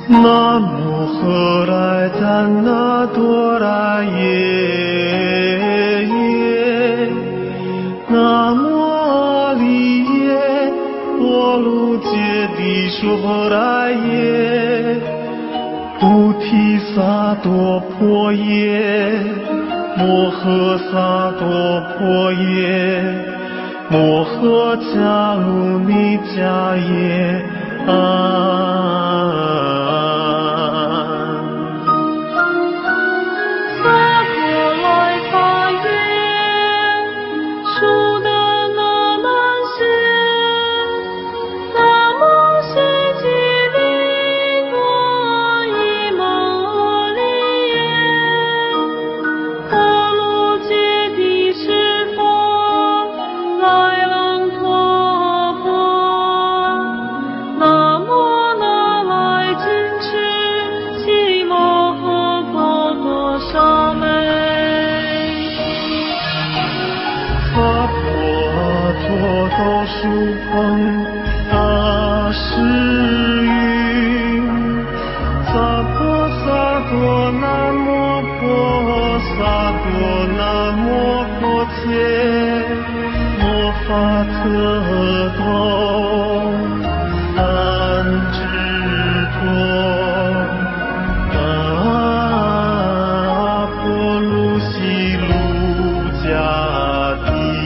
那摩诃来赞那多拉耶耶，那摩利耶波卢揭谛说来耶，菩提萨埵婆耶，摩诃萨埵婆耶，摩诃迦卢尼迦耶。树碰大时云，萨婆萨多南无婆萨多南无婆切，摩发特多安智多阿婆卢西卢迦帝。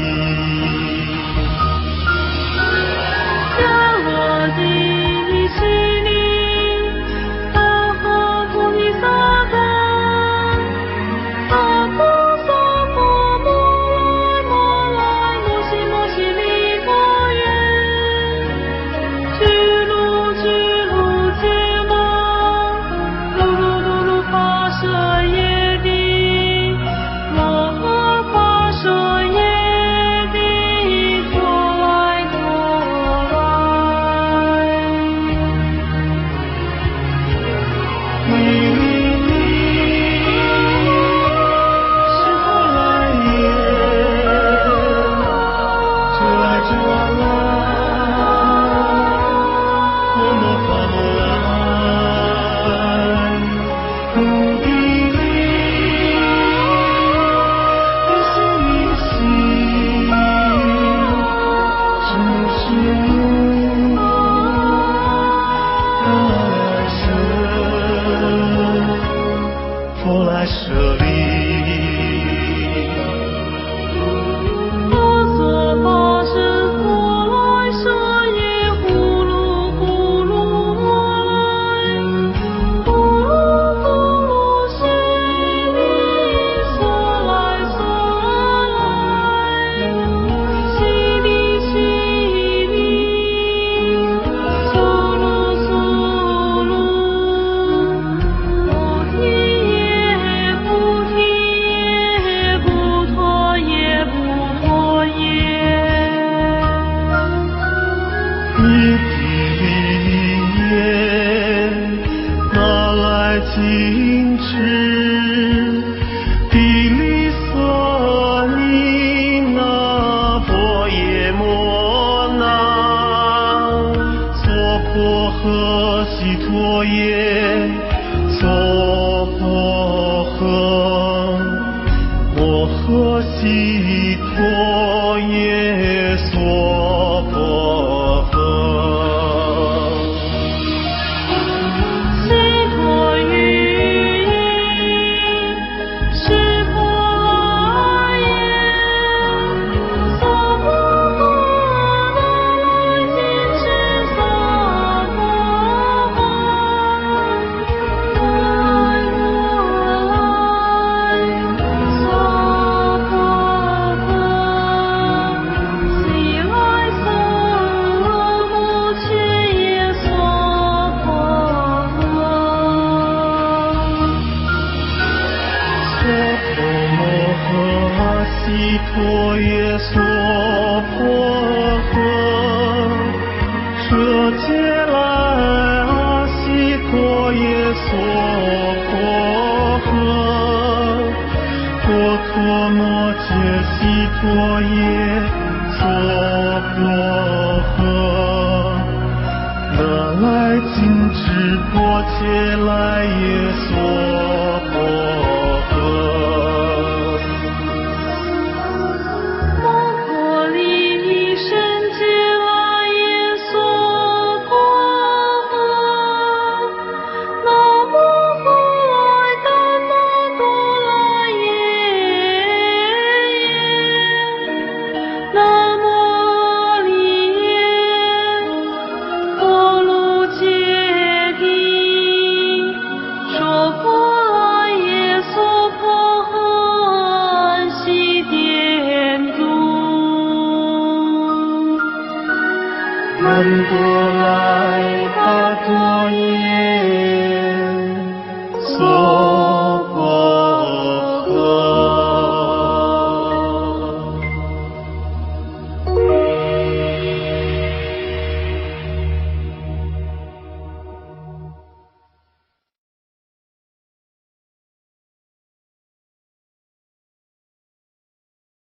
金翅地利色尼那婆耶摩那娑婆诃悉陀耶娑婆诃摩诃悉陀耶娑婆诃。 切来耶娑婆诃。 摩诃利胜切来耶娑婆诃。南无呼来丹那多拉耶耶。南无阿利耶波卢揭谛。说婆来耶娑婆诃。悉殿主。 曼多来巴多耶。